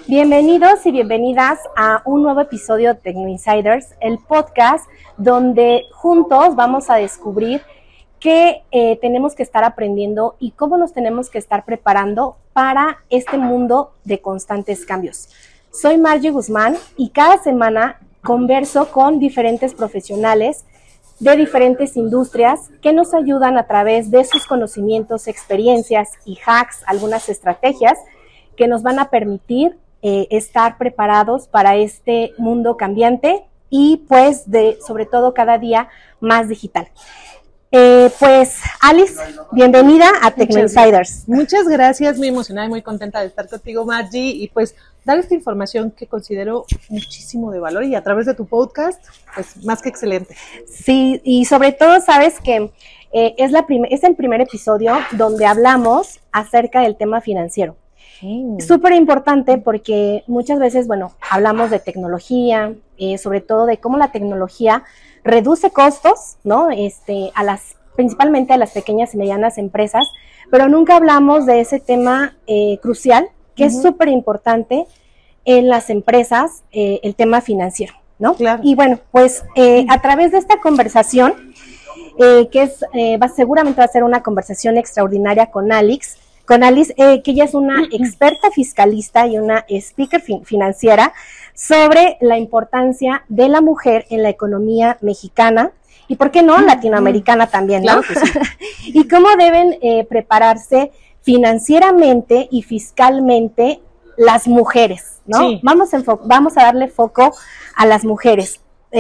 Bienvenidos y bienvenidas a un nuevo episodio de Tecno Insiders, el podcast donde juntos vamos a descubrir qué tenemos que estar aprendiendo y cómo nos tenemos que estar preparando para este mundo de constantes cambios. Soy Margie Guzmán y cada semana converso con diferentes profesionales de diferentes industrias que nos ayudan a través de sus conocimientos, experiencias y hacks, algunas estrategias que nos van a permitir estar preparados para este mundo cambiante y pues sobre todo cada día más digital. Pues Alice, bienvenida a Tecno Insiders. Muchas gracias, muy emocionada y muy contenta de estar contigo, Margie, y pues dar esta información que considero muchísimo de valor y a través de tu podcast, pues más que excelente. Sí, y sobre todo sabes que es el primer episodio donde hablamos acerca del tema financiero. Súper importante porque muchas veces, hablamos de tecnología, sobre todo de cómo la tecnología reduce costos, ¿no? Principalmente a las pequeñas y medianas empresas, pero nunca hablamos de ese tema crucial, que es súper importante en las empresas, el tema financiero, ¿no? Claro. Y bueno, pues a través de esta conversación, seguramente va a ser una conversación extraordinaria con Alice, que ella es una experta fiscalista y una speaker financiera sobre la importancia de la mujer en la economía mexicana y, ¿por qué no?, latinoamericana también, ¿no? Claro que sí. Y cómo deben prepararse financieramente y fiscalmente las mujeres, ¿no? Sí. Vamos a darle foco a las mujeres.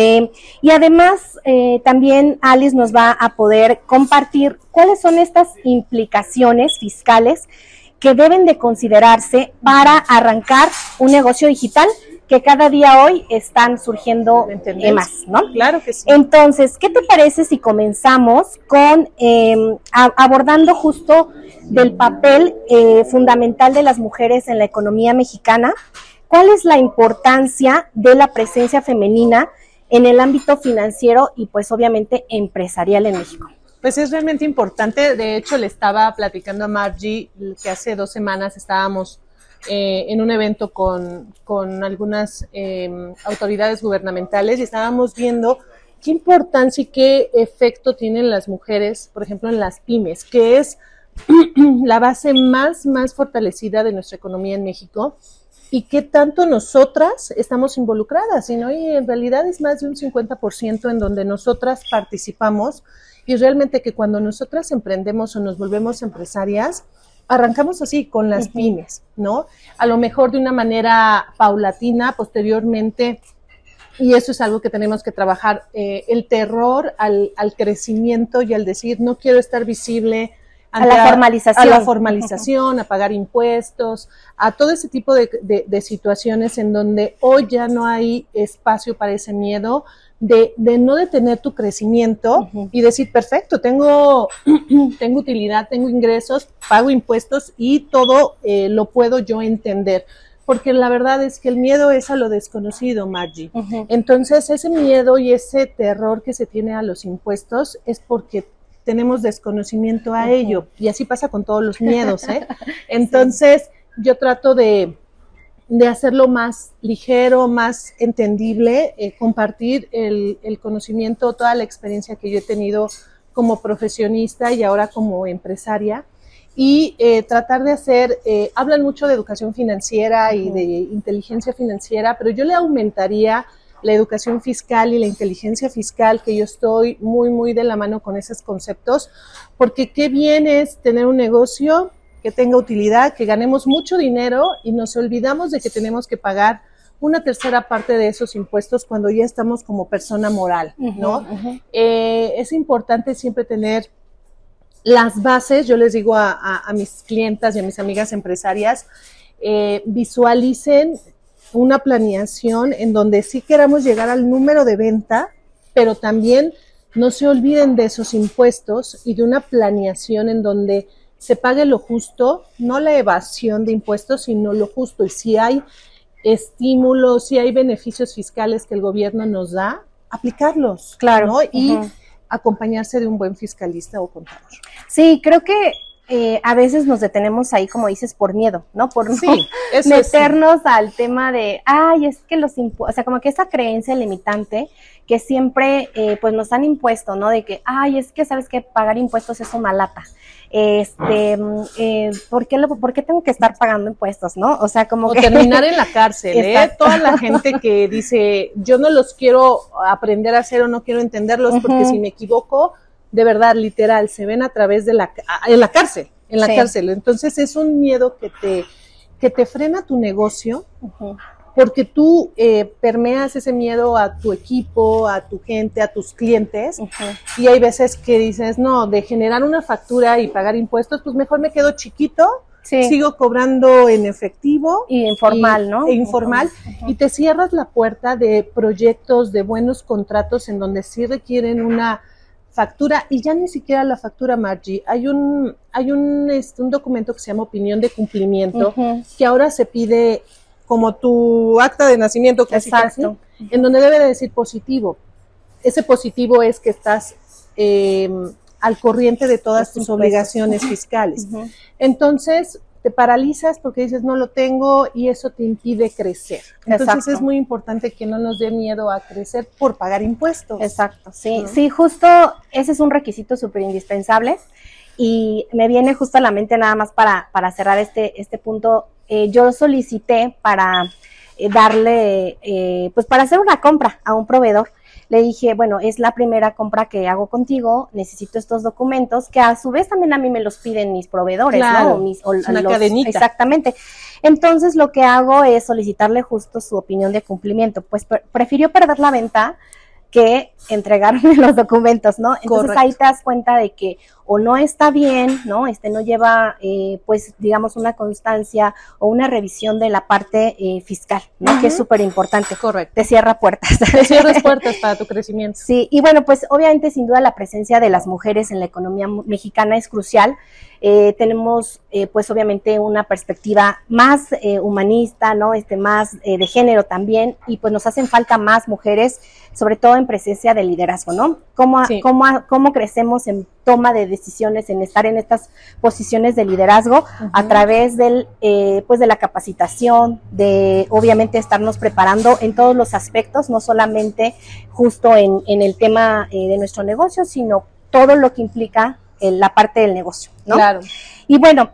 Y además también Alice nos va a poder compartir cuáles son estas implicaciones fiscales que deben de considerarse para arrancar un negocio digital que cada día hoy están surgiendo más, ¿no? Claro que sí. Entonces, ¿qué te parece si comenzamos con abordando justo del papel fundamental de las mujeres en la economía mexicana? ¿Cuál es la importancia de la presencia femenina en el ámbito financiero y pues obviamente empresarial en México? Pues es realmente importante. De hecho, le estaba platicando a Margie que hace 2 semanas estábamos en un evento con algunas autoridades gubernamentales y estábamos viendo qué importancia y qué efecto tienen las mujeres, por ejemplo, en las pymes, que es la base más fortalecida de nuestra economía en México. Y qué tanto nosotras estamos involucradas, y en realidad es más de un 50% en donde nosotras participamos, y realmente que cuando nosotras emprendemos o nos volvemos empresarias, arrancamos así con las pymes, ¿no? A lo mejor de una manera paulatina, posteriormente, y eso es algo que tenemos que trabajar, el terror al crecimiento y al decir, no quiero estar visible, a la formalización, a pagar impuestos, a todo ese tipo de situaciones en donde hoy ya no hay espacio para ese miedo de no detener tu crecimiento y decir, perfecto, tengo utilidad, tengo ingresos, pago impuestos y todo lo puedo yo entender. Porque la verdad es que el miedo es a lo desconocido, Margie. Entonces, ese miedo y ese terror que se tiene a los impuestos es porque tenemos desconocimiento a ello, y así pasa con todos los miedos, ¿eh? Entonces, yo trato de hacerlo más ligero, más entendible, compartir el conocimiento, toda la experiencia que yo he tenido como profesionista y ahora como empresaria, y tratar de hacer, hablan mucho de educación financiera y de inteligencia financiera, pero yo le aumentaría la educación fiscal y la inteligencia fiscal, que yo estoy muy de la mano con esos conceptos, porque qué bien es tener un negocio que tenga utilidad, que ganemos mucho dinero y nos olvidamos de que tenemos que pagar una tercera parte de esos impuestos cuando ya estamos como persona moral, ¿no? Es importante siempre tener las bases. Yo les digo a mis clientas y a mis amigas empresarias, visualicen una planeación en donde sí queramos llegar al número de venta, pero también no se olviden de esos impuestos y de una planeación en donde se pague lo justo, no la evasión de impuestos, sino lo justo. Y si hay estímulos, si hay beneficios fiscales que el gobierno nos da, aplicarlos, claro, ¿no? Y acompañarse de un buen fiscalista o contador. Sí, creo que a veces nos detenemos ahí, como dices, por miedo, ¿no? Por no Sí, meternos al tema de, ay, es que los impuestos, o sea, como que esa creencia limitante que siempre, pues nos han impuesto, ¿no? De que, ay, es que, ¿sabes qué? Pagar impuestos es una lata. ¿Por qué tengo que estar pagando impuestos, no? O sea, como que... terminar en la cárcel, Toda la gente que dice, yo no los quiero aprender a hacer o no quiero entenderlos porque si me equivoco, de verdad, literal, se ven a través de en la cárcel, cárcel. Entonces es un miedo que te frena tu negocio, porque tú permeas ese miedo a tu equipo, a tu gente, a tus clientes, y hay veces que dices, no, de generar una factura y pagar impuestos, pues mejor me quedo chiquito, sigo cobrando en efectivo. Y informal, ¿no? E informal, y te cierras la puerta de proyectos, de buenos contratos en donde sí requieren una factura, y ya ni siquiera la factura, Margie. Hay un documento que se llama opinión de cumplimiento, que ahora se pide como tu acta de nacimiento, casi, en donde debe de decir positivo. Ese positivo es que estás al corriente de todas tus obligaciones fiscales. Entonces, te paralizas porque dices, no lo tengo, y eso te impide crecer. Entonces, es muy importante que no nos dé miedo a crecer por pagar impuestos. Exacto, sí. Sí, justo ese es un requisito súper indispensable, y me viene justo a la mente, nada más para cerrar este punto. Yo solicité para darle, pues para hacer una compra a un proveedor. Le dije, bueno, es la primera compra que hago contigo, necesito estos documentos, que a su vez también a mí me los piden mis proveedores, claro, ¿no? Una cadenita. Exactamente. Entonces lo que hago es solicitarle justo su opinión de cumplimiento. Pues prefirió perder la venta que entregarme los documentos, ¿no? Entonces ahí te das cuenta de que o no está bien, ¿no? No lleva, pues, digamos, una constancia o una revisión de la parte fiscal, ¿no? Que es súper importante. Correcto. Te cierra puertas. Te cierras puertas para tu crecimiento. Sí, y bueno, pues, obviamente, sin duda, la presencia de las mujeres en la economía mexicana es crucial. Tenemos, pues, obviamente, una perspectiva más humanista, ¿no? Más de género también, y pues nos hacen falta más mujeres, sobre todo en presencia de liderazgo, ¿no? ¿Cómo crecemos en toma de decisiones, en estar en estas posiciones de liderazgo? A través pues de la capacitación, de obviamente estarnos preparando en todos los aspectos, no solamente justo en el tema de nuestro negocio, sino todo lo que implica la parte del negocio, ¿no? Claro. Y bueno,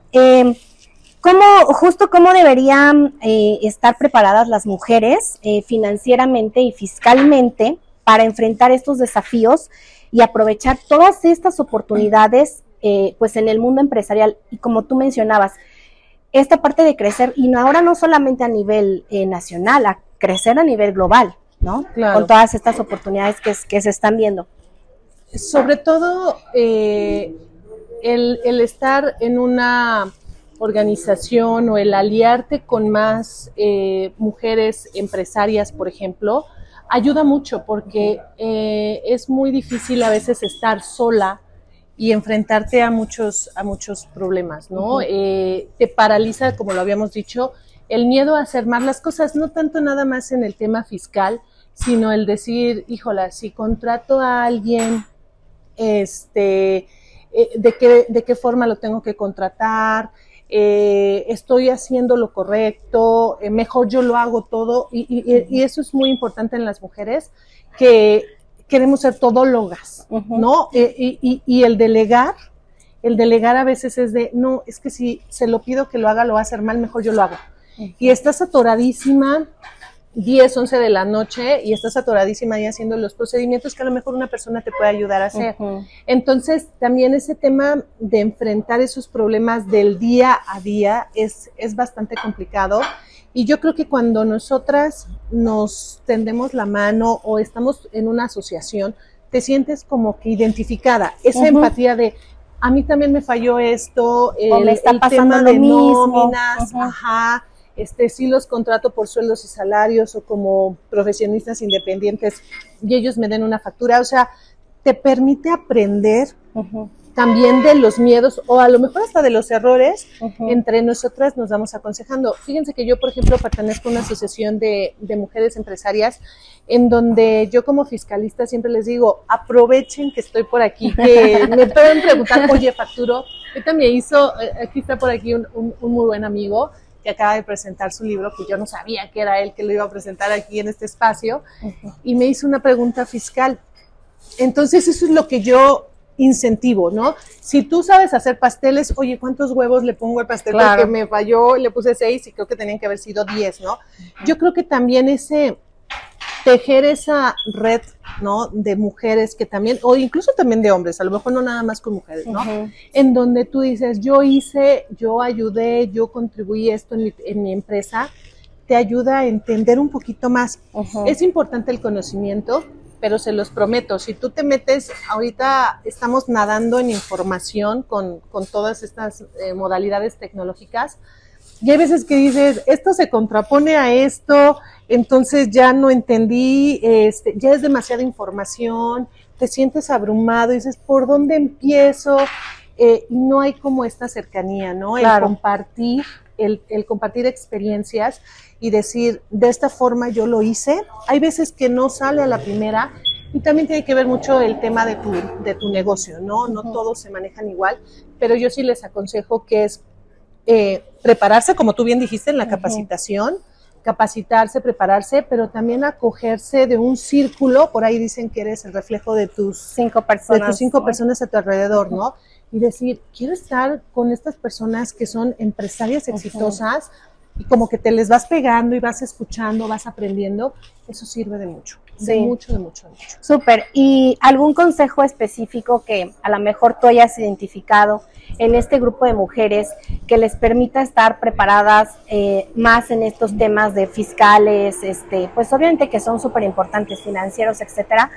¿cómo deberían estar preparadas las mujeres financieramente y fiscalmente para enfrentar estos desafíos y aprovechar todas estas oportunidades pues en el mundo empresarial? Y como tú mencionabas, esta parte de crecer, y ahora no solamente a nivel nacional, a crecer a nivel global, ¿no? Claro. Con todas estas oportunidades que se están viendo. Sobre todo, el estar en una organización o el aliarte con más mujeres empresarias, por ejemplo, ayuda mucho, porque es muy difícil a veces estar sola y enfrentarte a muchos problemas, ¿no? Te paraliza, como lo habíamos dicho, el miedo a hacer más las cosas, no tanto nada más en el tema fiscal, sino el decir, híjola, si contrato a alguien, ¿de qué forma lo tengo que contratar? Estoy haciendo lo correcto, mejor yo lo hago todo, y eso es muy importante en las mujeres, que queremos ser todólogas, ¿no? Y el delegar a veces es de, no, es que si se lo pido que lo haga, lo va a hacer mal, mejor yo lo hago. Y estás atoradísima 10, 11 de la noche, y estás atoradísima ahí haciendo los procedimientos que a lo mejor una persona te puede ayudar a hacer. Entonces, también ese tema de enfrentar esos problemas del día a día es bastante complicado, y yo creo que cuando nosotras nos tendemos la mano o estamos en una asociación, te sientes como que identificada, esa empatía de, a mí también me falló esto, o me está pasando tema lo de mismo. nóminas, sí los contrato por sueldos y salarios o como profesionistas independientes y ellos me den una factura. O sea, te permite aprender también de los miedos o a lo mejor hasta de los errores, entre nosotras nos vamos aconsejando. Fíjense que yo, por ejemplo, pertenezco a una asociación de mujeres empresarias en donde yo como fiscalista siempre les digo, aprovechen que estoy por aquí, que me pueden preguntar, oye, facturo. Ahorita me hizo, aquí está por aquí un muy buen amigo que acaba de presentar su libro, que yo no sabía que era él que lo iba a presentar aquí en este espacio, y me hizo una pregunta fiscal. Entonces eso es lo que yo incentivo, ¿no? Si tú sabes hacer pasteles, oye, ¿cuántos huevos le pongo al pastel? Claro. Porque me falló, le puse 6 y creo que tenían que haber sido 10, ¿no? Yo creo que también tejer esa red, ¿no? De mujeres que también, o incluso también de hombres, a lo mejor no nada más con mujeres, ¿no? En donde tú dices, yo hice, yo ayudé, yo contribuí esto en mi empresa, te ayuda a entender un poquito más. Es importante el conocimiento, pero se los prometo, si tú te metes, ahorita estamos nadando en información con todas estas modalidades tecnológicas, y hay veces que dices, esto se contrapone a esto, entonces ya no entendí, ya es demasiada información, te sientes abrumado, y dices, ¿por dónde empiezo? Y no hay como esta cercanía, ¿no? Claro. El compartir experiencias y decir, de esta forma yo lo hice. Hay veces que no sale a la primera, y también tiene que ver mucho el tema de tu negocio, ¿no? No todos se manejan igual, pero yo sí les aconsejo que es prepararse, como tú bien dijiste, en la capacitación, capacitarse, prepararse, pero también acogerse de un círculo. Por ahí dicen que eres el reflejo de tus 5 personas a tu alrededor, ¿no? Y decir, quiero estar con estas personas que son empresarias exitosas, y como que te les vas pegando y vas escuchando, vas aprendiendo. Eso sirve de mucho, de mucho. Súper. ¿Y algún consejo específico que a lo mejor tú hayas identificado en este grupo de mujeres que les permita estar preparadas más en estos temas de fiscales, pues obviamente que son súper importantes, financieros, etcétera?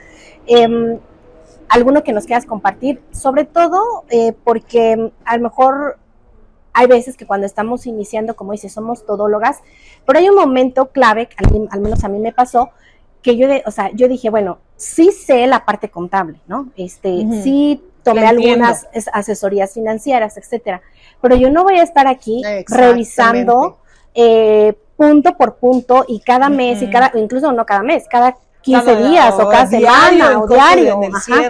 ¿Alguno que nos quieras compartir? Sobre todo porque a lo mejor hay veces que cuando estamos iniciando, como dices, somos todólogas, pero hay un momento clave, al menos a mí me pasó, que yo dije, bueno, sí sé la parte contable, ¿no? Sí tomé algunas asesorías financieras, etcétera, pero yo no voy a estar aquí revisando punto por punto y cada mes, incluso no cada mes, cada 15 días o cada semana o diario.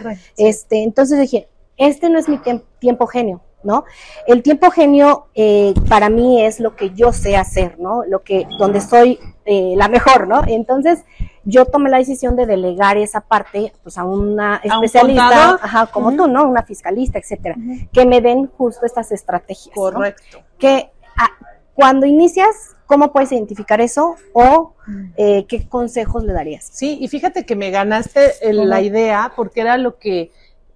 Entonces dije, no es mi tiempo genio, ¿no? El tiempo genio para mí es lo que yo sé hacer, ¿no? Donde soy la mejor, ¿no? Entonces yo tomé la decisión de delegar esa parte pues a una especialista, como tú, ¿no? Una fiscalista, etcétera, que me den justo estas estrategias. Correcto. ¿No? Que cuando inicias, ¿cómo puedes identificar eso? O ¿qué consejos le darías? Sí, y fíjate que me ganaste la idea, porque era lo que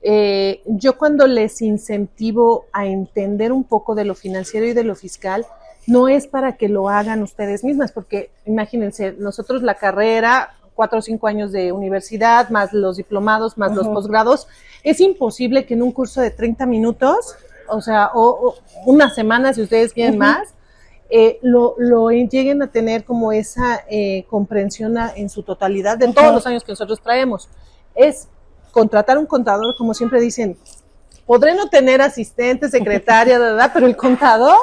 yo cuando les incentivo a entender un poco de lo financiero y de lo fiscal, no es para que lo hagan ustedes mismas, porque imagínense, nosotros la carrera, 4 o 5 años de universidad, más los diplomados, más los posgrados, es imposible que en un curso de 30 minutos, o sea, o una semana si ustedes quieren más, lo lleguen a tener como esa comprensión en su totalidad de todos los años que nosotros traemos. Es contratar un contador, como siempre dicen, podré no tener asistente, secretaria, pero el contador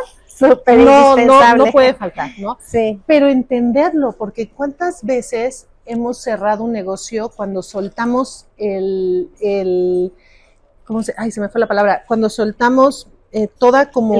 no puede faltar, ¿no? Sí. Pero entenderlo, porque ¿cuántas veces hemos cerrado un negocio cuando soltamos se me fue la palabra, cuando soltamos toda como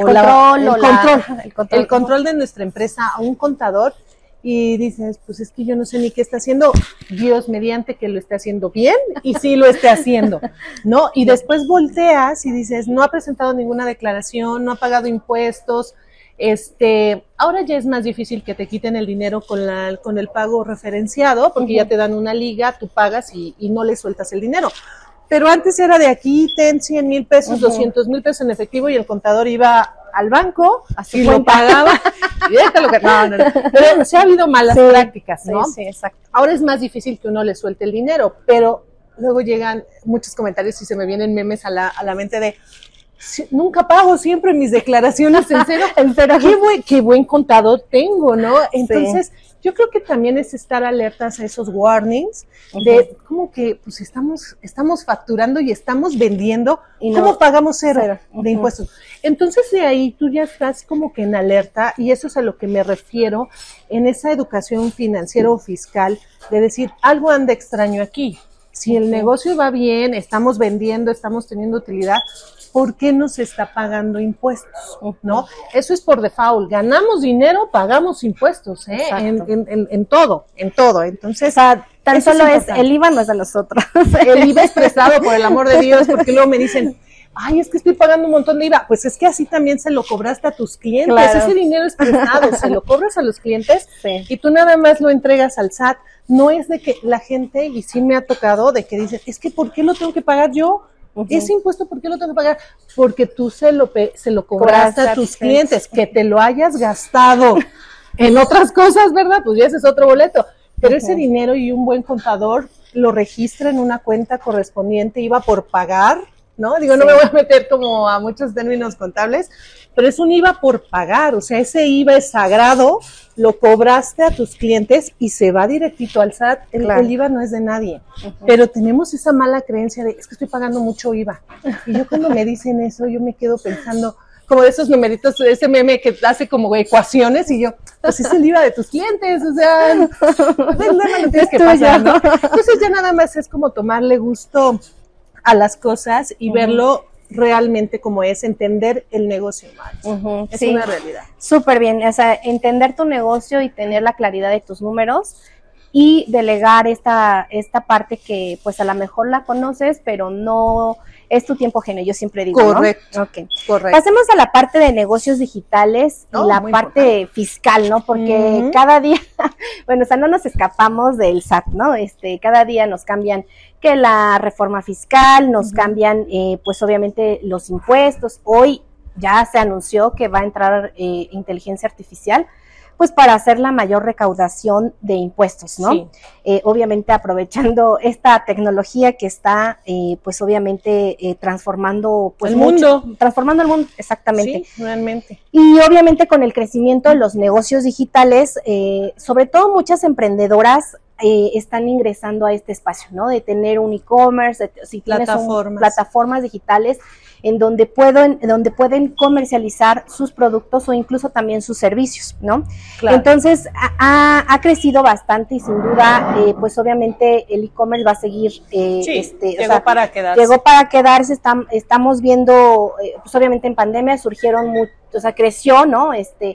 el control de nuestra empresa a un contador, y dices, pues es que yo no sé ni qué está haciendo, Dios mediante que lo esté haciendo bien y sí lo esté haciendo, ¿no? Y después volteas y dices, no ha presentado ninguna declaración, no ha pagado impuestos, ahora ya es más difícil que te quiten el dinero con el pago referenciado, porque ya te dan una liga, tú pagas y no le sueltas el dinero. Pero antes era de aquí, ten 100,000 pesos, 200,000 pesos en efectivo, y el contador iba al banco y lo pagaba. Y déjalo que no. Pero sí ha habido malas prácticas, ¿no? Sí, exacto. Ahora es más difícil que uno le suelte el dinero, pero luego llegan muchos comentarios y se me vienen memes a la mente de, nunca pago siempre mis declaraciones en cero. Qué buen contador tengo, ¿no? Entonces, Yo creo que también es estar alertas a esos warnings de como que pues estamos facturando y estamos vendiendo, y ¿cómo pagamos cero de impuestos? Entonces de ahí tú ya estás como que en alerta, y eso es a lo que me refiero en esa educación financiera o fiscal, de decir, algo anda extraño aquí. Si el negocio va bien, estamos vendiendo, estamos teniendo utilidad, ¿por qué no se está pagando impuestos? ¿No? Eso es por default. Ganamos dinero, pagamos impuestos, en todo. Entonces, o sea, tan solo es el IVA no es de nosotros. El IVA es prestado, por el amor de Dios, porque luego me dicen, ay, es que estoy pagando un montón de IVA. Pues es que así también se lo cobraste a tus clientes. Claro. Ese dinero es prestado, se lo cobras a los clientes y tú nada más lo entregas al SAT. No es de que la gente, y sí me ha tocado, de que dicen, es que ¿por qué lo tengo que pagar yo? Ese impuesto, ¿por qué lo tengo que pagar? Porque tú se lo cobraste a tus clientes, que te lo hayas gastado en otras cosas, ¿verdad? Pues ya ese es otro boleto. Pero ese dinero, y un buen contador lo registra en una cuenta correspondiente, IVA por pagar, ¿no? Digo, no me voy a meter como a muchos términos contables, pero es un IVA por pagar, o sea, ese IVA es sagrado, lo cobraste a tus clientes y se va directito al SAT. El IVA no es de nadie, pero tenemos esa mala creencia de, es que estoy pagando mucho IVA. Y yo cuando me dicen eso, yo me quedo pensando, como de esos numeritos, ese meme que hace como ecuaciones, y yo, pues es el IVA de tus clientes, o sea, no tienes que pasar, ¿no? Entonces ya nada más es como tomarle gusto a las cosas y verlo realmente como es, entender el negocio más. Es una realidad. Súper bien, o sea, entender tu negocio y tener la claridad de tus números y delegar esta parte que pues a lo mejor la conoces, pero no es tu tiempo ajeno, yo siempre digo, correcto, ¿no? Correcto. Pasemos a la parte de negocios digitales y la parte fiscal, ¿no? Porque cada día, bueno, o sea, no nos escapamos del SAT, ¿no? Cada día nos cambian que la reforma fiscal, nos cambian, pues obviamente los impuestos. Hoy ya se anunció que va a entrar inteligencia artificial, pues para hacer la mayor recaudación de impuestos, ¿no? Sí. Obviamente aprovechando esta tecnología que está, pues obviamente transformando pues el mundo. Transformando el mundo, exactamente. Sí, realmente. Y obviamente con el crecimiento de los negocios digitales, sobre todo muchas emprendedoras están ingresando a este espacio, ¿no? De tener un e-commerce, si tienes plataformas digitales en donde pueden comercializar sus productos o incluso también sus servicios, ¿no? Claro. Entonces, ha crecido bastante y sin duda, pues obviamente el e-commerce va a seguir. Llegó para quedarse. Llegó para quedarse, estamos viendo, pues obviamente en pandemia surgieron, o sea, creció, ¿no?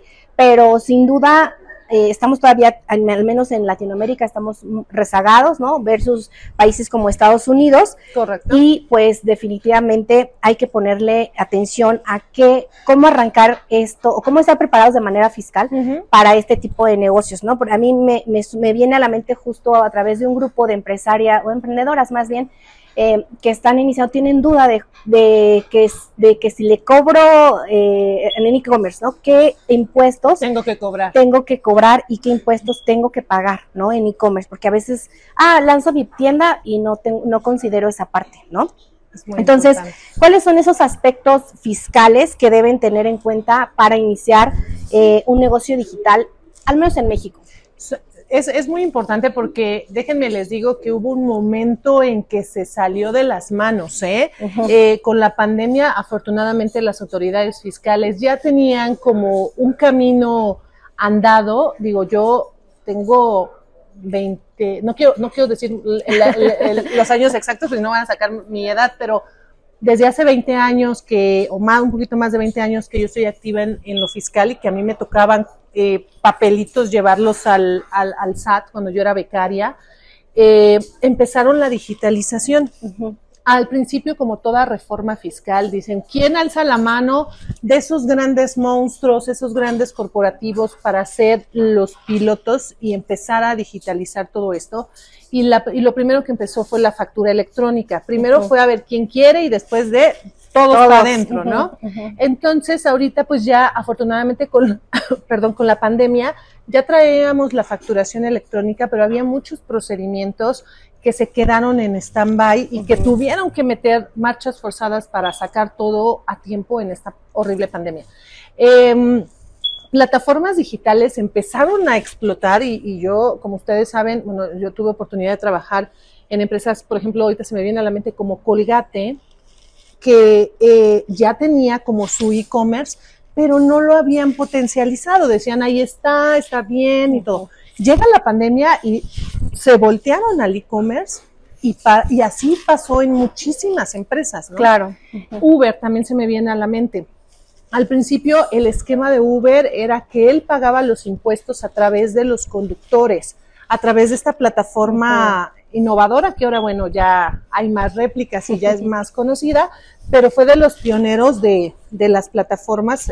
Pero sin duda, estamos todavía, al menos en Latinoamérica, estamos rezagados, ¿no? Versus países como Estados Unidos. Correcto. Y pues definitivamente hay que ponerle atención a cómo arrancar esto, o cómo estar preparados de manera fiscal para este tipo de negocios, ¿no? Porque a mí me viene a la mente justo a través de un grupo de empresarias, o emprendedoras más bien, que están iniciando, tienen duda de que si le cobro en el e-commerce, ¿no? ¿Qué impuestos tengo que cobrar y qué impuestos tengo que pagar, ¿no? En e-commerce, porque a veces, lanzo mi tienda y no considero esa parte, ¿no? Entonces, importante. ¿Cuáles son esos aspectos fiscales que deben tener en cuenta para iniciar un negocio digital, al menos en México? Es muy importante porque, déjenme les digo que hubo un momento en que se salió de las manos, con la pandemia. Afortunadamente las autoridades fiscales ya tenían como un camino andado. Digo, yo tengo 20, no quiero decir los años exactos, porque no van a sacar mi edad, pero desde hace 20 años un poquito más de 20 años que yo estoy activa en lo fiscal, y que a mí me tocaban papelitos llevarlos al SAT cuando yo era becaria. Empezaron la digitalización. Al principio, como toda reforma fiscal, dicen, ¿quién alza la mano de esos grandes monstruos, esos grandes corporativos para ser los pilotos y empezar a digitalizar todo esto? Y lo primero que empezó fue la factura electrónica. Primero fue a ver quién quiere y después de todos para adentro, ¿no? Entonces, ahorita pues ya afortunadamente con la pandemia ya traíamos la facturación electrónica, pero había muchos procedimientos que se quedaron en stand-by y que tuvieron que meter marchas forzadas para sacar todo a tiempo en esta horrible pandemia. plataformas digitales empezaron a explotar y yo, como ustedes saben, bueno, yo tuve oportunidad de trabajar en empresas, por ejemplo, ahorita se me viene a la mente como Colgate, que ya tenía como su e-commerce, pero no lo habían potencializado. Decían, ahí está bien y todo. Llega la pandemia y se voltearon al e-commerce y así pasó en muchísimas empresas, ¿no? Claro. Uber también se me viene a la mente. Al principio el esquema de Uber era que él pagaba los impuestos a través de los conductores, a través de esta plataforma innovadora, que ahora, bueno, ya hay más réplicas y ya es más conocida, pero fue de los pioneros de las plataformas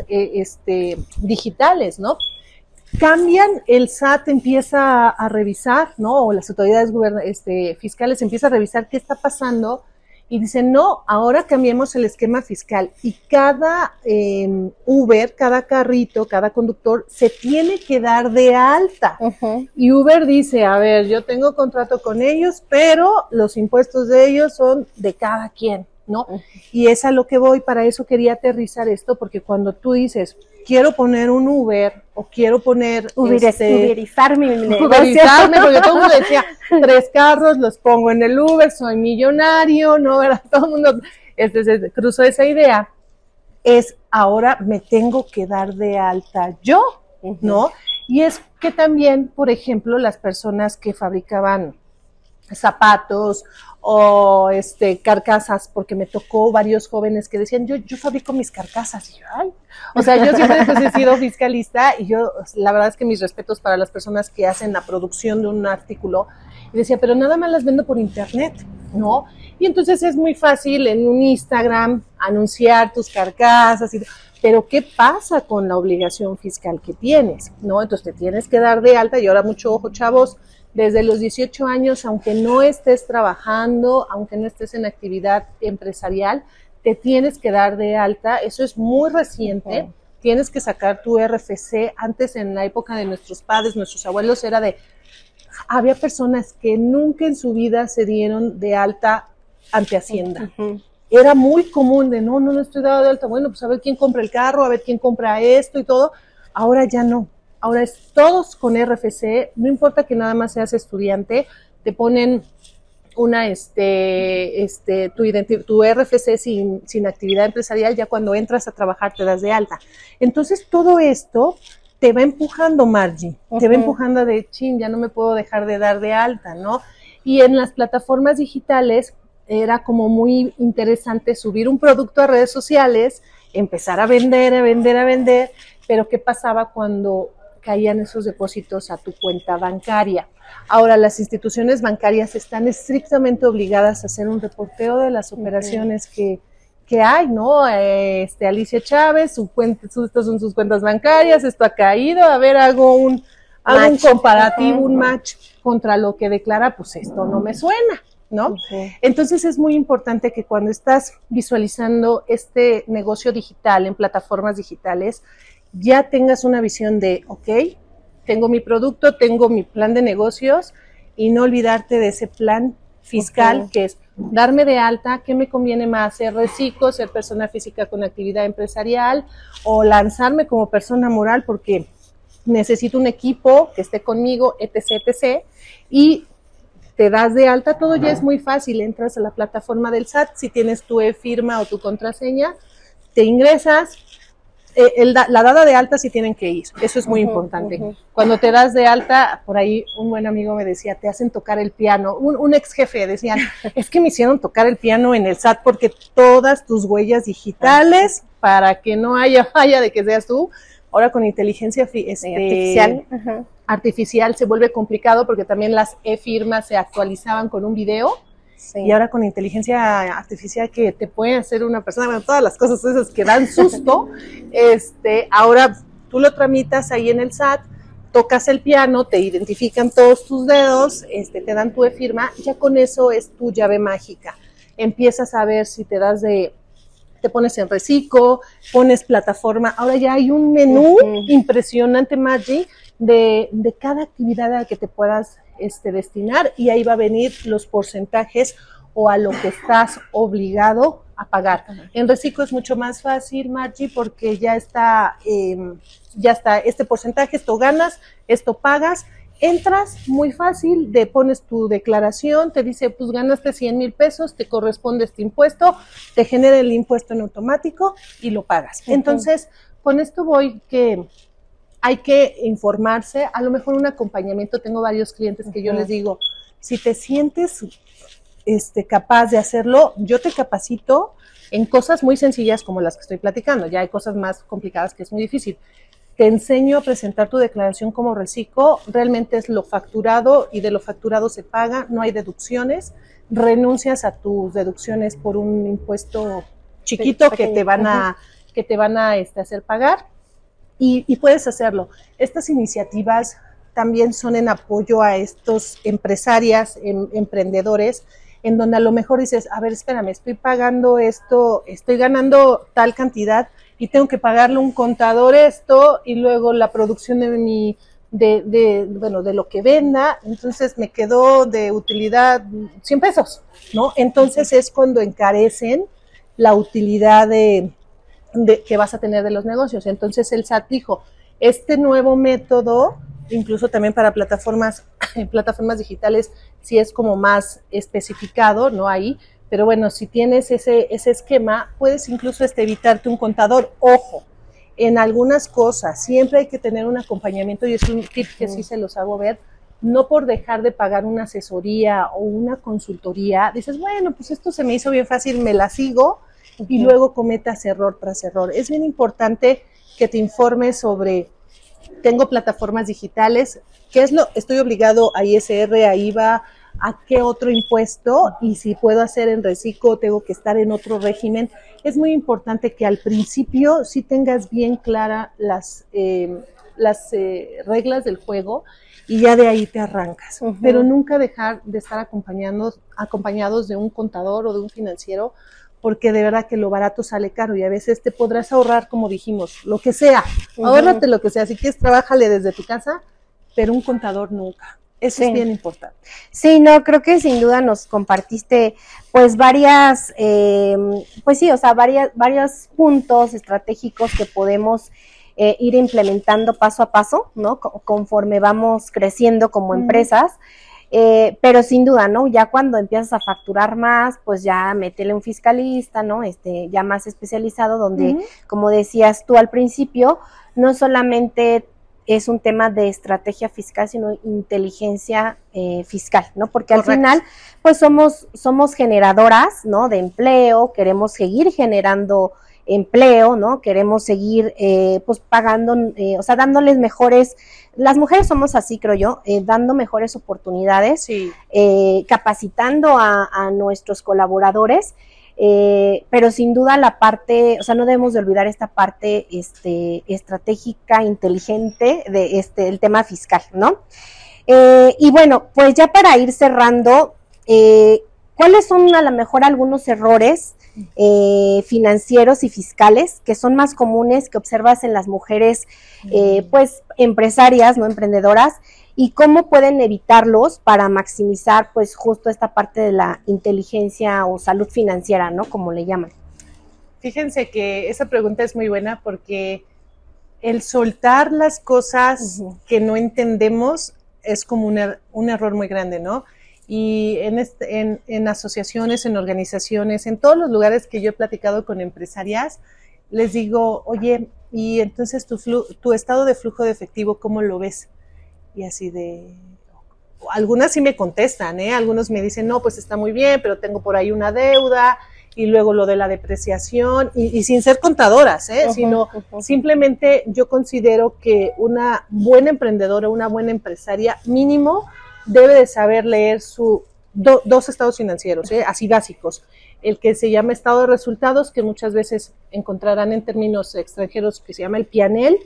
digitales, ¿no? Cambian, el SAT empieza a revisar, ¿no? O las autoridades fiscales empiezan a revisar qué está pasando y dicen, no, ahora cambiemos el esquema fiscal y cada Uber, cada carrito, cada conductor se tiene que dar de alta. Y Uber dice, a ver, yo tengo contrato con ellos, pero los impuestos de ellos son de cada quien, ¿no? Y es a lo que voy, para eso quería aterrizar esto, porque cuando tú dices, quiero poner un Uber o quiero poner Uberizar mi negocio. Uberizarme, porque todo el mundo decía, 3 carros, los pongo en el Uber, soy millonario, ¿no? ¿Verdad? Todo el mundo se cruzó esa idea. Es ahora me tengo que dar de alta yo, ¿no? Y es que también, por ejemplo, las personas que fabricaban zapatos o carcasas, porque me tocó varios jóvenes que decían, yo fabrico mis carcasas, y yo, ay, o sea, yo siempre pues, he sido fiscalista y yo, la verdad es que mis respetos para las personas que hacen la producción de un artículo, y decía, pero nada más las vendo por internet, ¿no? Y entonces es muy fácil en un Instagram anunciar tus carcasas, pero ¿qué pasa con la obligación fiscal que tienes, no? Entonces te tienes que dar de alta, y ahora mucho ojo, chavos, desde los 18 años, aunque no estés trabajando, aunque no estés en actividad empresarial, te tienes que dar de alta. Eso es muy reciente. Tienes que sacar tu RFC. Antes, en la época de nuestros padres, nuestros abuelos, había personas que nunca en su vida se dieron de alta ante Hacienda. Era muy común de, no estoy dado de alta. Bueno, pues a ver quién compra el carro, a ver quién compra esto y todo. Ahora ya no. Ahora es todos con RFC, no importa que nada más seas estudiante, te ponen una tu RFC sin actividad empresarial, ya cuando entras a trabajar te das de alta. Entonces todo esto te va empujando, Margie, te va empujando de ya no me puedo dejar de dar de alta, ¿no? Y en las plataformas digitales era como muy interesante subir un producto a redes sociales, empezar a vender, pero ¿qué pasaba cuando caían esos depósitos a tu cuenta bancaria? Ahora, las instituciones bancarias están estrictamente obligadas a hacer un reporteo de las operaciones que hay, ¿no? Alicia Chávez, estas son sus cuentas bancarias, esto ha caído, a ver, hago un comparativo, un match contra lo que declara, pues esto no me suena, ¿no? Entonces es muy importante que cuando estás visualizando este negocio digital en plataformas digitales, ya tengas una visión de, ok, tengo mi producto, tengo mi plan de negocios, y no olvidarte de ese plan fiscal que es darme de alta, ¿qué me conviene más? ¿Ser reciclo, ser persona física con actividad empresarial, o lanzarme como persona moral porque necesito un equipo que esté conmigo, etc., y te das de alta? Todo ya es muy fácil, entras a la plataforma del SAT, si tienes tu e-firma o tu contraseña, te ingresas. La dada de alta sí tienen que ir, eso es muy importante. Cuando te das de alta, por ahí un buen amigo me decía, te hacen tocar el piano, un ex jefe decían, es que me hicieron tocar el piano en el SAT porque todas tus huellas digitales, para que no haya falla de que seas tú, ahora con inteligencia artificial se vuelve complicado, porque también las e-firmas se actualizaban con un video. Y ahora con inteligencia artificial que te puede hacer una persona, bueno, todas las cosas esas que dan susto, ahora tú lo tramitas ahí en el SAT, tocas el piano, te identifican todos tus dedos, te dan tu e-firma, ya con eso es tu llave mágica. Empiezas a ver si te pones en reciclo, pones plataforma, ahora ya hay un menú impresionante, Margie, de cada actividad a la que te puedas destinar, y ahí va a venir los porcentajes o a lo que estás obligado a pagar. En Reciclo es mucho más fácil, Margie, porque ya está este porcentaje, esto ganas, esto pagas. Entras muy fácil, pones tu declaración, te dice, pues ganaste 100,000 pesos, te corresponde este impuesto, te genera el impuesto en automático y lo pagas. Entonces, con esto voy que hay que informarse, a lo mejor un acompañamiento, tengo varios clientes que yo les digo, si te sientes capaz de hacerlo, yo te capacito en cosas muy sencillas como las que estoy platicando, ya hay cosas más complicadas que es muy difícil. Te enseño a presentar tu declaración como reciclo, realmente es lo facturado y de lo facturado se paga, no hay deducciones, renuncias a tus deducciones por un impuesto chiquito que te van a hacer pagar y puedes hacerlo. Estas iniciativas también son en apoyo a estos empresarias, emprendedores, en donde a lo mejor dices, a ver, espérame, estoy pagando esto, estoy ganando tal cantidad y tengo que pagarle a un contador esto y luego la producción de lo que venda, entonces me quedó de utilidad 100 pesos, ¿no? Entonces es cuando encarecen la utilidad que vas a tener de los negocios. Entonces el SAT dijo, este nuevo método, incluso también para plataformas digitales, sí es como más especificado, ¿no? Ahí, pero bueno, si tienes ese esquema, puedes incluso evitarte un contador. Ojo, en algunas cosas siempre hay que tener un acompañamiento y es un tip que sí se los hago ver, no por dejar de pagar una asesoría o una consultoría, dices, bueno, pues esto se me hizo bien fácil, me la sigo y luego cometas error tras error. Es bien importante que te informes sobre, tengo plataformas digitales, estoy obligado a ISR, a IVA, a qué otro impuesto, y si puedo hacer en reciclo, tengo que estar en otro régimen. Es muy importante que al principio sí tengas bien clara las reglas del juego y ya de ahí te arrancas. Pero nunca dejar de estar acompañados de un contador o de un financiero, porque de verdad que lo barato sale caro y a veces te podrás ahorrar, como dijimos, lo que sea. Ahórrate lo que sea. Si quieres, trabájale desde tu casa, pero un contador nunca. Eso es bien importante. Sí, no, creo que sin duda nos compartiste pues varios puntos estratégicos que podemos ir implementando paso a paso, ¿no? Conforme vamos creciendo como empresas. Pero sin duda, ¿no? Ya cuando empiezas a facturar más, pues ya métele un fiscalista, ¿no? Ya más especializado, donde, como decías tú al principio, no solamente es un tema de estrategia fiscal, sino inteligencia fiscal, ¿no? Porque al final, pues somos generadoras, ¿no? De empleo, queremos seguir generando empleo, ¿no? Queremos seguir, pues pagando, dándoles mejores, las mujeres somos así, creo yo, dando mejores oportunidades, capacitando a nuestros colaboradores, pero sin duda la parte, no debemos de olvidar esta parte estratégica, inteligente el tema fiscal, ¿no? Y bueno, pues ya para ir cerrando, ¿cuáles son a lo mejor algunos errores financieros y fiscales que son más comunes que observas en las mujeres, pues empresarias, no emprendedoras, y cómo pueden evitarlos para maximizar pues justo esta parte de la inteligencia o salud financiera, ¿no? Como le llaman. Fíjense que esa pregunta es muy buena porque el soltar las cosas que no entendemos es como un error muy grande, ¿no? Y en asociaciones, en organizaciones, en todos los lugares que yo he platicado con empresarias, les digo, oye, y entonces tu estado de flujo de efectivo, ¿cómo lo ves? Y así algunas sí me contestan, algunos me dicen, no, pues está muy bien, pero tengo por ahí una deuda, y luego lo de la depreciación, y sin ser contadoras, sino simplemente yo considero que una buena emprendedora, una buena empresaria, mínimo, debe de saber leer dos estados financieros, así básicos. El que se llama estado de resultados, que muchas veces encontrarán en términos extranjeros, que se llama el P&L,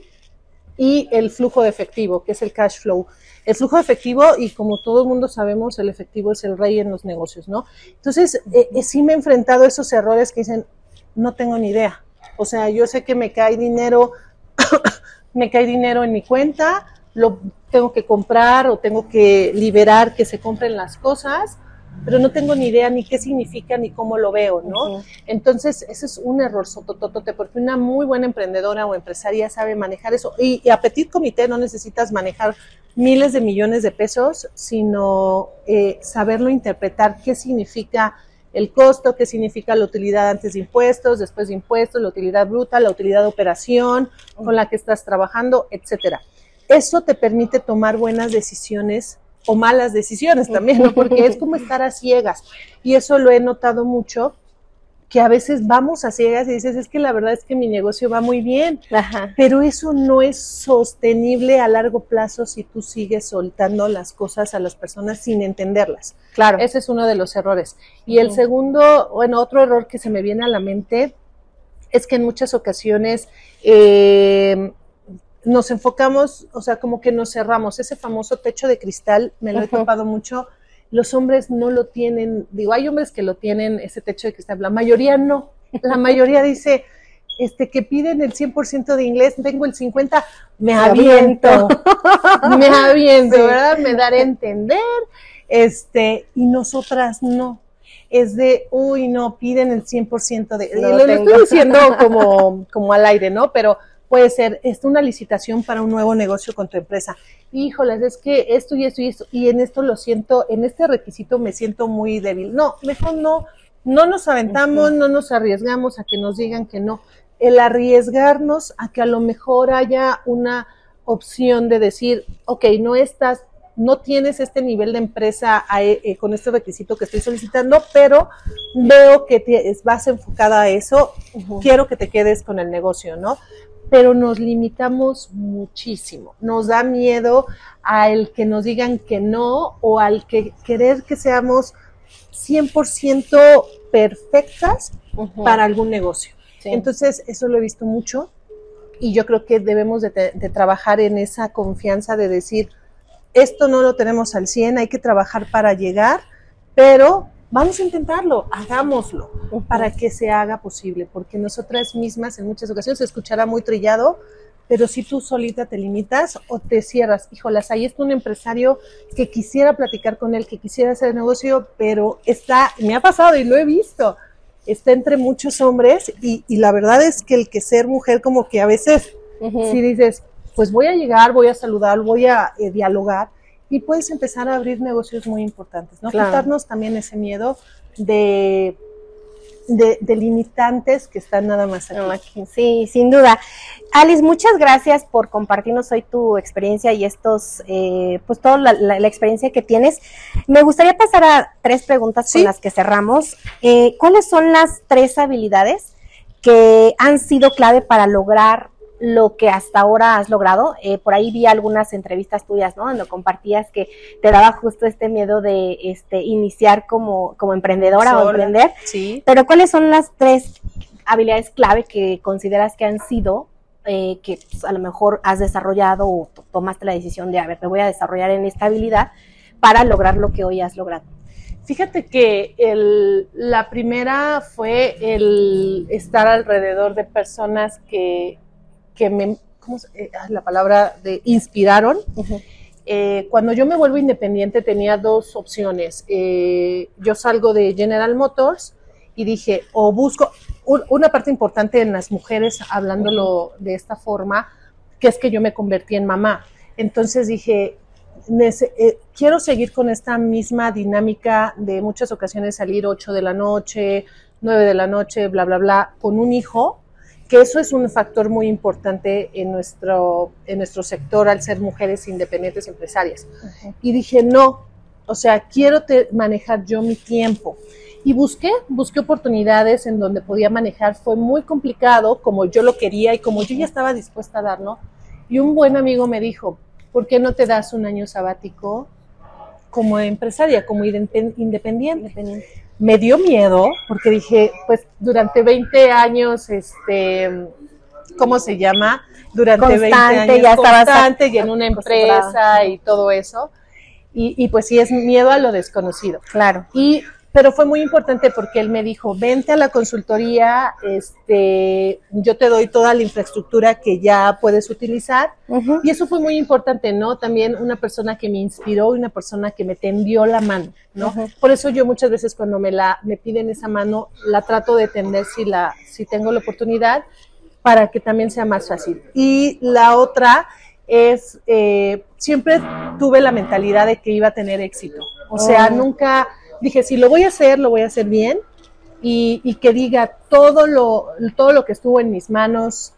y el flujo de efectivo, que es el cash flow. El flujo de efectivo, y como todo el mundo sabemos, el efectivo es el rey en los negocios, ¿no? Entonces, sí me he enfrentado a esos errores que dicen, no tengo ni idea. O sea, yo sé que me cae dinero en mi cuenta, lo tengo que comprar o tengo que liberar que se compren las cosas, pero no tengo ni idea ni qué significa ni cómo lo veo, ¿no? Entonces, ese es un error sotototote, porque una muy buena emprendedora o empresaria sabe manejar eso. Y a petit comité no necesitas manejar miles de millones de pesos, sino saberlo interpretar, qué significa el costo, qué significa la utilidad antes de impuestos, después de impuestos, la utilidad bruta, la utilidad de operación con la que estás trabajando, etcétera. Eso te permite tomar buenas decisiones o malas decisiones también, ¿no? Porque es como estar a ciegas. Y eso lo he notado mucho, que a veces vamos a ciegas y dices, es que la verdad es que mi negocio va muy bien, pero eso no es sostenible a largo plazo si tú sigues soltando las cosas a las personas sin entenderlas. Claro. Ese es uno de los errores. Y el segundo, bueno, otro error que se me viene a la mente es que en muchas ocasiones nos enfocamos, o sea, como que nos cerramos. Ese famoso techo de cristal, me lo he topado mucho. Los hombres no lo tienen, digo, hay hombres que lo tienen, ese techo de cristal, la mayoría no. La mayoría dice, que piden el 100% de inglés, tengo el 50%, me aviento, sí, ¿verdad? Me daré a entender, y nosotras no. Es de, uy, no, piden el 100% de, no lo estoy diciendo como al aire, ¿no? Pero puede ser una licitación para un nuevo negocio con tu empresa. Híjoles, es que esto y esto y esto, y en esto lo siento, en este requisito me siento muy débil. No, mejor no nos aventamos, no nos arriesgamos a que nos digan que no. El arriesgarnos a que a lo mejor haya una opción de decir, ok, no tienes este nivel de empresa con este requisito que estoy solicitando, pero veo que vas enfocada a eso, quiero que te quedes con el negocio, ¿no? Pero nos limitamos muchísimo. Nos da miedo al que nos digan que no o al que querer que seamos 100% perfectas para algún negocio. Sí. Entonces, eso lo he visto mucho y yo creo que debemos de trabajar en esa confianza de decir, esto no lo tenemos al 100, hay que trabajar para llegar, pero vamos a intentarlo, hagámoslo, para que se haga posible, porque nosotras mismas en muchas ocasiones se escuchará muy trillado, pero si tú solita te limitas o te cierras, híjolas, ahí está un empresario que quisiera platicar con él, que quisiera hacer negocio, pero me ha pasado y lo he visto, está entre muchos hombres y la verdad es que el que ser mujer como que a veces, si dices, pues voy a llegar, voy a saludar, voy a dialogar, y puedes empezar a abrir negocios muy importantes, ¿no? Claro. Quitarnos también ese miedo de limitantes que están nada más aquí. Sí, sin duda. Alice, muchas gracias por compartirnos hoy tu experiencia y pues toda la experiencia que tienes. Me gustaría pasar a 3 preguntas con las que cerramos. ¿Cuáles son las 3 habilidades que han sido clave para lograr lo que hasta ahora has logrado? Por ahí vi algunas entrevistas tuyas, ¿no? Donde compartías que te daba justo este miedo de iniciar como emprendedora o emprender. Sí. Pero ¿cuáles son las 3 habilidades clave que consideras que han sido que pues, a lo mejor has desarrollado o tomaste la decisión de, a ver, me voy a desarrollar en esta habilidad para lograr lo que hoy has logrado? Fíjate que la primera fue el estar alrededor de personas que la palabra de inspiraron. Cuando yo me vuelvo independiente tenía 2 opciones. Yo salgo de General Motors y dije, o busco una parte importante en las mujeres, hablándolo de esta forma, que es que yo me convertí en mamá. Entonces dije, quiero seguir con esta misma dinámica de muchas ocasiones salir 8 de la noche, 9 de la noche, bla, bla, bla, con un hijo, que eso es un factor muy importante en nuestro sector al ser mujeres independientes empresarias. Y dije, no, o sea, quiero manejar yo mi tiempo. Y busqué oportunidades en donde podía manejar. Fue muy complicado, como yo lo quería y como yo ya estaba dispuesta a darlo. Y un buen amigo me dijo, ¿por qué no te das un año sabático como empresaria, como independiente? Me dio miedo porque dije, pues durante 20 años, ¿cómo se llama? Durante constante, 20 años constante y en una empresa y todo eso. Y pues sí, es miedo a lo desconocido. Claro. Y pero fue muy importante porque él me dijo, vente a la consultoría, yo te doy toda la infraestructura que ya puedes utilizar. Y eso fue muy importante, ¿no? También una persona que me inspiró y una persona que me tendió la mano, ¿no? Por eso yo muchas veces cuando me piden esa mano, la trato de tender si tengo la oportunidad, para que también sea más fácil. Y la otra es, siempre tuve la mentalidad de que iba a tener éxito. O sea, nunca dije, si lo voy a hacer bien y que diga todo lo que estuvo en mis manos,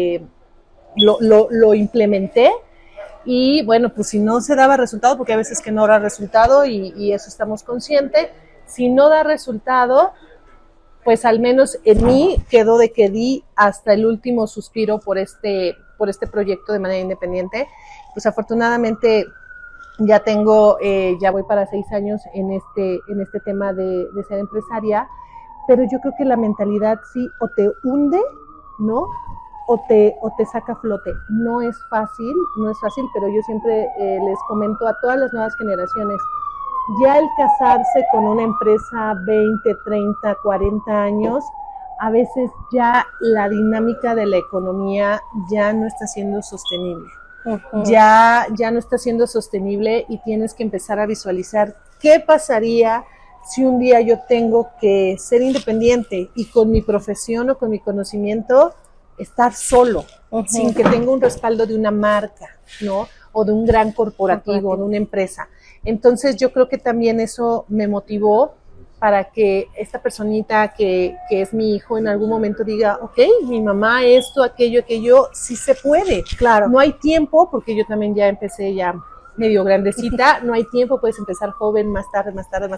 lo implementé. Y bueno, pues si no se daba resultado, porque a veces que no da resultado y eso estamos conscientes, si no da resultado, pues al menos en mí quedó de que di hasta el último suspiro por este proyecto de manera independiente. Pues afortunadamente ya ya voy para 6 años en este tema de ser empresaria, pero yo creo que la mentalidad sí o te hunde, ¿no? O te saca a flote. No es fácil, pero yo siempre les comento a todas las nuevas generaciones, ya el casarse con una empresa 20, 30, 40 años, a veces ya la dinámica de la economía ya no está siendo sostenible. Ya no está siendo sostenible y tienes que empezar a visualizar qué pasaría si un día yo tengo que ser independiente y con mi profesión o con mi conocimiento estar solo, sin que tenga un respaldo de una marca, ¿no? O de un gran corporativo, de una empresa. Entonces yo creo que también eso me motivó para que esta personita que es mi hijo en algún momento diga, ok, mi mamá esto, aquello, sí se puede. Claro. No hay tiempo, porque yo también ya empecé ya medio grandecita, no hay tiempo, puedes empezar joven, más tarde,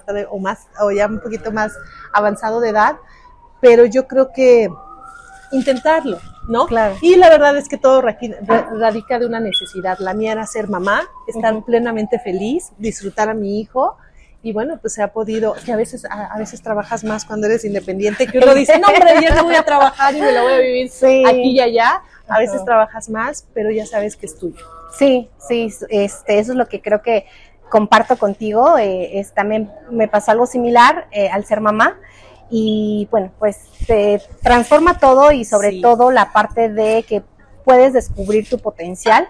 o ya un poquito más avanzado de edad, pero yo creo que intentarlo, ¿no? Claro. Y la verdad es que todo radica de una necesidad. La mía era ser mamá, estar plenamente feliz, disfrutar a mi hijo. Y bueno, pues se ha podido, que a veces trabajas más cuando eres independiente, que uno dice, no hombre, ya no voy a trabajar y me lo voy a vivir aquí y allá. A veces trabajas más, pero ya sabes que es tuyo. Sí, eso es lo que creo que comparto contigo. También me pasó algo similar al ser mamá. Y bueno, pues te transforma todo y sobre todo la parte de que puedes descubrir tu potencial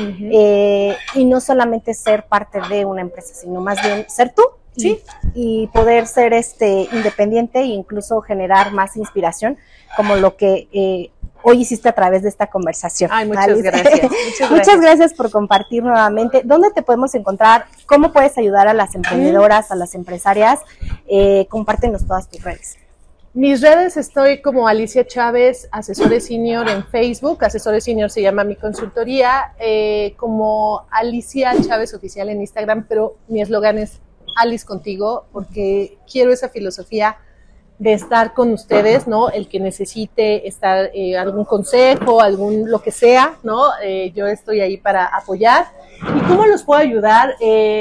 y no solamente ser parte de una empresa, sino más bien ser tú. Sí. Y poder ser independiente e incluso generar más inspiración, como lo que hoy hiciste a través de esta conversación. Ay, muchas gracias. Muchas gracias por compartir nuevamente. ¿Dónde te podemos encontrar? ¿Cómo puedes ayudar a las emprendedoras, a las empresarias? Compártenos todas tus redes. Mis redes estoy como Alicia Chávez, Asesores Senior en Facebook. Asesores Senior se llama mi consultoría. Como Alicia Chávez Oficial en Instagram, pero mi eslogan es Alice contigo, porque quiero esa filosofía de estar con ustedes, ¿no? El que necesite estar, algún consejo, lo que sea, ¿no? Yo estoy ahí para apoyar. ¿Y cómo los puedo ayudar?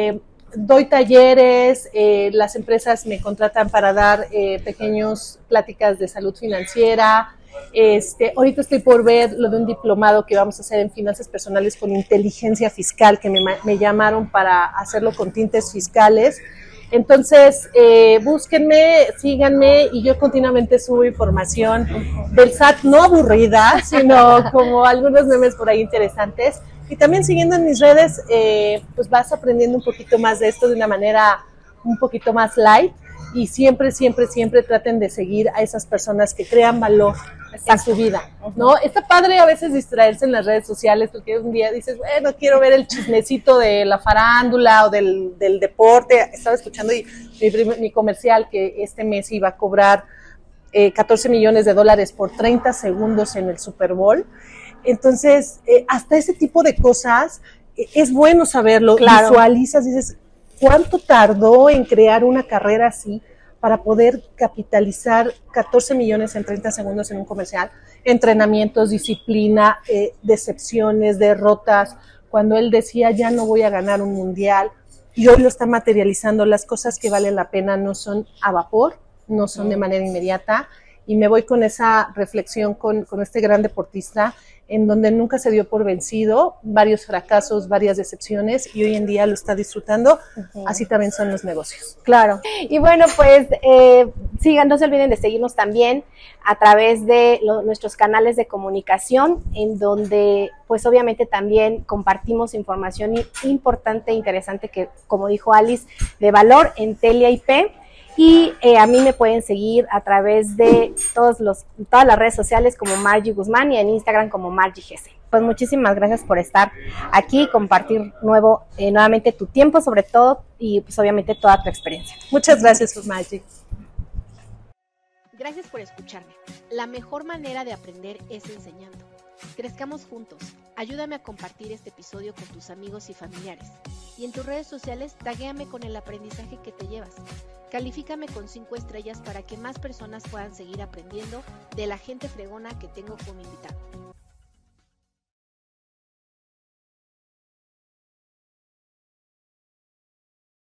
Doy talleres, las empresas me contratan para dar pequeñas pláticas de salud financiera. Ahorita estoy por ver lo de un diplomado que vamos a hacer en finanzas personales con inteligencia fiscal, que me llamaron para hacerlo con tintes fiscales. Entonces, búsquenme, síganme y yo continuamente subo información del SAT, no aburrida, sino como algunos memes por ahí interesantes. Y también siguiendo en mis redes, pues vas aprendiendo un poquito más de esto de una manera un poquito más light. Y siempre traten de seguir a esas personas que crean valor en su vida, ¿no? Está padre a veces distraerse en las redes sociales porque un día dices, bueno, quiero ver el chismecito de la farándula o del deporte. Estaba escuchando mi comercial que este mes iba a cobrar $14 millones por 30 segundos en el Super Bowl. Entonces, hasta ese tipo de cosas es bueno saberlo. Claro. Visualizas, dices, ¿cuánto tardó en crear una carrera así para poder capitalizar 14 millones en 30 segundos en un comercial? Entrenamientos, disciplina, decepciones, derrotas. Cuando él decía, ya no voy a ganar un mundial, y hoy lo está materializando. Las cosas que valen la pena no son a vapor, no son de manera inmediata, y me voy con esa reflexión con este gran deportista, en donde nunca se dio por vencido, varios fracasos, varias decepciones, y hoy en día lo está disfrutando. Así también son los negocios. Claro. Y bueno, pues sigan, no se olviden de seguirnos también a través de nuestros canales de comunicación, en donde pues obviamente también compartimos información importante e interesante que, como dijo Alice, de valor en Telia IP. Y a mí me pueden seguir a través de todas las redes sociales como Margie Guzmán y en Instagram como Margie GC. Pues muchísimas gracias por estar aquí, compartir nuevamente tu tiempo sobre todo y pues obviamente toda tu experiencia. Muchas gracias, Margie. Gracias por escucharme. La mejor manera de aprender es enseñando. Crezcamos juntos. Ayúdame a compartir este episodio con tus amigos y familiares. Y en tus redes sociales, taguéame con el aprendizaje que te llevas. Califícame con 5 estrellas para que más personas puedan seguir aprendiendo de la gente fregona que tengo como invitado.